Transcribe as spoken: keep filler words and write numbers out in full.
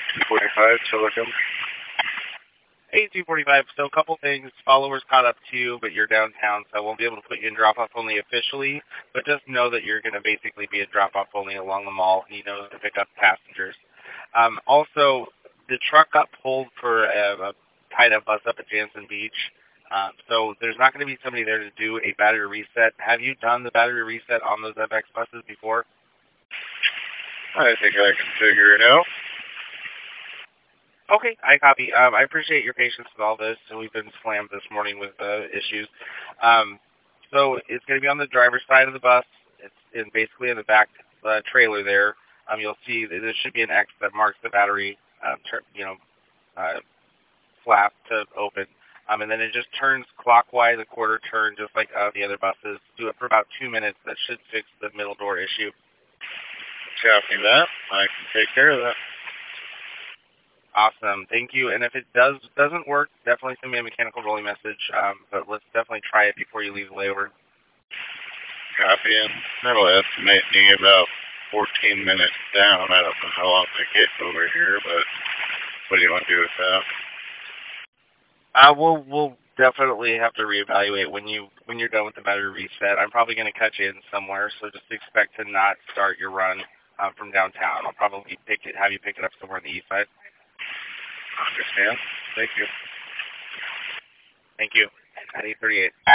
two forty-five, Silicon. Hey, two forty-five. So a couple things. Followers caught up to you, but you're downtown, so I won't be able to put you in drop-off only officially. But just know that you're going to basically be a drop-off only along the mall. He knows to pick up passengers. Um, also, the truck got pulled for a, a tied-up bus up at Jansen Beach. Um, so there's not going to be somebody there to do a battery reset. Have you done the battery reset on those F X buses before? I think I can figure it out. Okay, I copy. Um, I appreciate your patience with all this. We've been slammed this morning with uh, issues. Um, so it's going to be on the driver's side of the bus. It's in basically in the back uh, trailer there. Um, you'll see that there should be an X that marks the battery, uh, you know, uh, flap to open. Um, and then it just turns clockwise, a quarter turn, just like uh, the other buses. Do it for about two minutes. That should fix the middle door issue. Copy that. I can take care of that. Awesome. Thank you. And if it does, doesn't work, definitely send me a mechanical rolling message. Um, but let's definitely try it before you leave the layover. Copy, and that'll estimate me about fourteen minutes down. I don't know how long it gets over here, but what do you want to do with that? Uh, we'll we'll definitely have to reevaluate when you when you're done with the battery reset. I'm probably going to cut you in somewhere, so just expect to not start your run uh, from downtown. I'll probably pick it, have you pick it up somewhere on the east side. Understand. Thank you. Thank you. At eight thirty-eight.